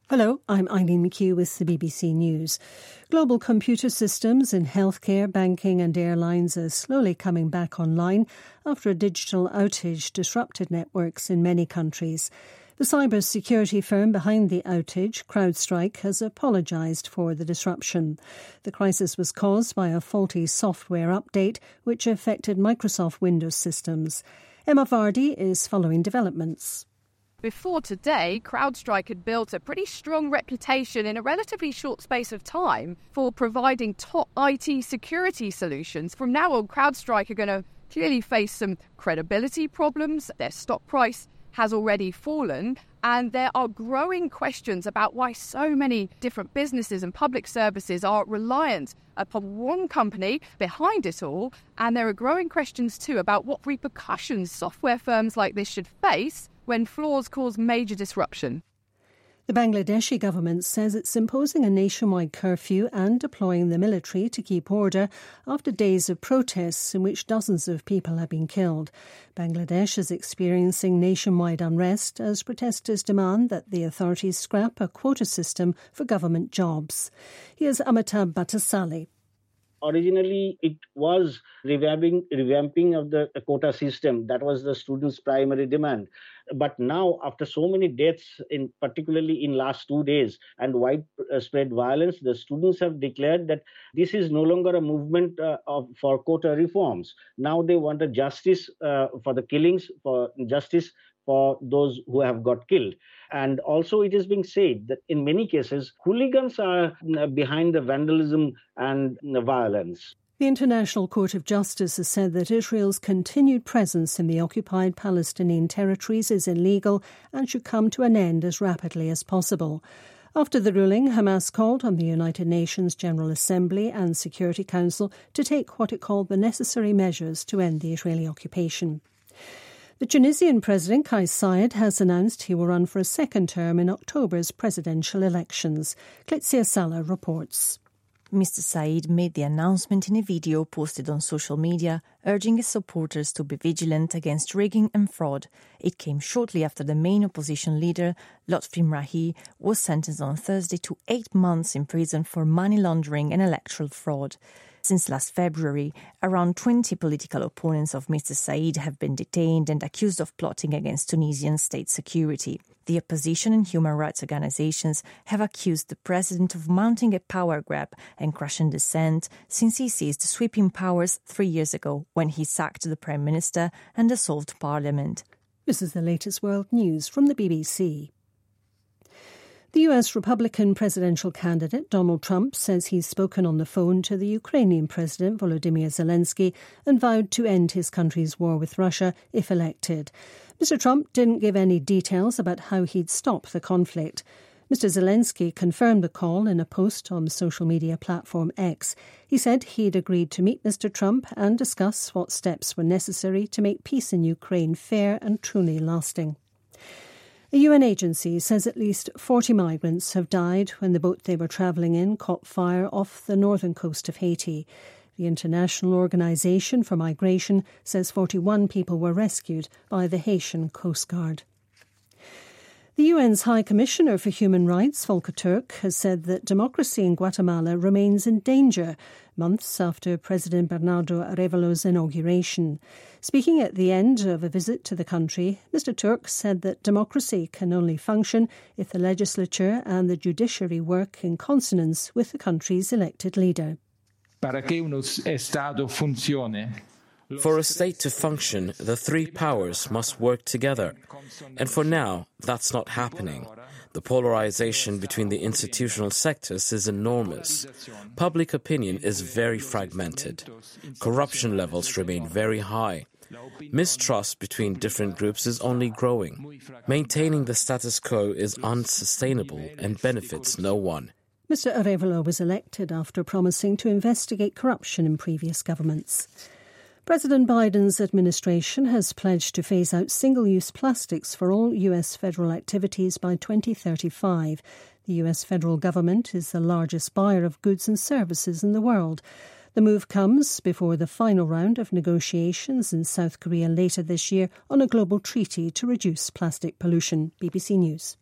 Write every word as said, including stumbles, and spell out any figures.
Hello, I'm Eileen McHugh with the B B C News. Global computer systems in healthcare, banking and airlines are slowly coming back online after a digital outage disrupted networks in many countries. The cyber security firm behind the outage, CrowdStrike, has apologised for the disruption. The crisis was caused by a faulty software update which affected Microsoft Windows systems. Emma Vardy is following developments. Before today, CrowdStrike had built a pretty strong reputation in a relatively short space of time for providing top I T security solutions. From now on, CrowdStrike are going to clearly face some credibility problems. Their stock price has already fallen, and there are growing questions about why so many different businesses and public services are reliant upon one company behind it all. And there are growing questions too about what repercussions software firms like this should face when flaws cause major disruption. The Bangladeshi government says it's imposing a nationwide curfew and deploying the military to keep order after days of protests in which dozens of people have been killed. Bangladesh is experiencing nationwide unrest as protesters demand that the authorities scrap a quota system for government jobs. Here's Amitabh Bhattacharya. Originally, it was revamping, revamping of the quota system. That was the students' primary demand. But now, after so many deaths, in particularly in last two days, and widespread violence, the students have declared that this is no longer a movement uh, of, for quota reforms. Now they want a justice uh, for the killings, for justice for those who have got killed. And also it is being said that in many cases, hooligans are behind the vandalism and the violence. The International Court of Justice has said that Israel's continued presence in the occupied Palestinian territories is illegal and should come to an end as rapidly as possible. After the ruling, Hamas called on the United Nations General Assembly and Security Council to take what it called the necessary measures to end the Israeli occupation. The Tunisian President Kais Saied has announced he will run for a second term in October's presidential elections. Klitsia Salah reports. Mister Saied made the announcement in a video posted on social media, urging his supporters to be vigilant against rigging and fraud. It came shortly after the main opposition leader, Lotfi Mrahi, was sentenced on Thursday to eight months in prison for money laundering and electoral fraud. Since last February, around twenty political opponents of Mister Saied have been detained and accused of plotting against Tunisian state security. The opposition and human rights organizations have accused the president of mounting a power grab and crushing dissent since he seized sweeping powers three years ago when he sacked the prime minister and dissolved parliament. This is the latest world news from the B B C. The U S Republican presidential candidate Donald Trump says he's spoken on the phone to the Ukrainian President Volodymyr Zelensky and vowed to end his country's war with Russia if elected. Mister Trump didn't give any details about how he'd stop the conflict. Mister Zelensky confirmed the call in a post on the social media platform X. He said he'd agreed to meet Mister Trump and discuss what steps were necessary to make peace in Ukraine fair and truly lasting. A U N agency says at least forty migrants have died when the boat they were travelling in caught fire off the northern coast of Haiti. The International Organization for Migration says forty-one people were rescued by the Haitian Coast Guard. The U N's High Commissioner for Human Rights, Volker Turk, has said that democracy in Guatemala remains in danger months after President Bernardo Arévalo's inauguration. Speaking at the end of a visit to the country, Mister Turk said that democracy can only function if the legislature and the judiciary work in consonance with the country's elected leader. Para que un Estado funcione, For a state to function, the three powers must work together. And for now, that's not happening. The polarization between the institutional sectors is enormous. Public opinion is very fragmented. Corruption levels remain very high. Mistrust between different groups is only growing. Maintaining the status quo is unsustainable and benefits no one. Mister Arévalo was elected after promising to investigate corruption in previous governments. President Biden's administration has pledged to phase out single-use plastics for all U S federal activities by twenty thirty-five. The U S federal government is the largest buyer of goods and services in the world. The move comes before the final round of negotiations in South Korea later this year on a global treaty to reduce plastic pollution. B B C News.